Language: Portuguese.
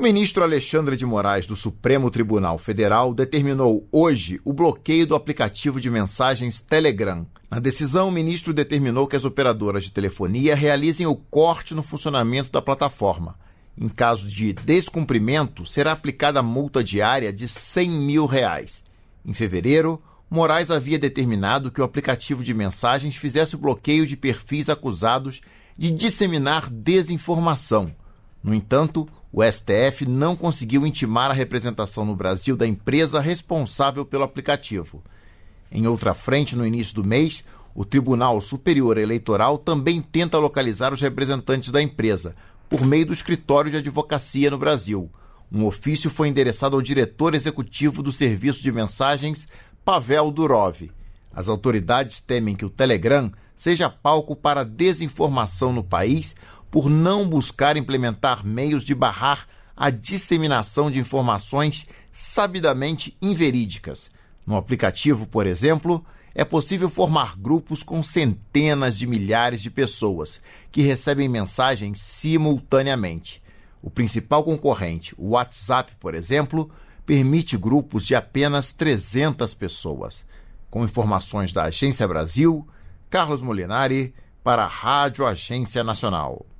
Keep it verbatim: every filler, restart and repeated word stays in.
ministro Alexandre de Moraes, do Supremo Tribunal Federal, determinou hoje o bloqueio do aplicativo de mensagens Telegram. Na decisão, o ministro determinou que as operadoras de telefonia realizem o corte no funcionamento da plataforma. Em caso de descumprimento, será aplicada multa diária de cem mil reais. Em fevereiro, Moraes havia determinado que o aplicativo de mensagens fizesse o bloqueio de perfis acusados de disseminar desinformação. No entanto, o S T F não conseguiu intimar a representação no Brasil da empresa responsável pelo aplicativo. Em outra frente, no início do mês, o Tribunal Superior Eleitoral também tenta localizar os representantes da empresa, por meio do escritório de advocacia no Brasil. Um ofício foi endereçado ao diretor executivo do serviço de mensagens, Pavel Durov. As autoridades temem que o Telegram seja palco para desinformação no país por não buscar implementar meios de barrar a disseminação de informações sabidamente inverídicas. No aplicativo, por exemplo, é possível formar grupos com centenas de milhares de pessoas que recebem mensagens simultaneamente. O principal concorrente, o WhatsApp, por exemplo, permite grupos de apenas trezentas pessoas. Com informações da Agência Brasil, Carlos Molinari, para a Rádio Agência Nacional.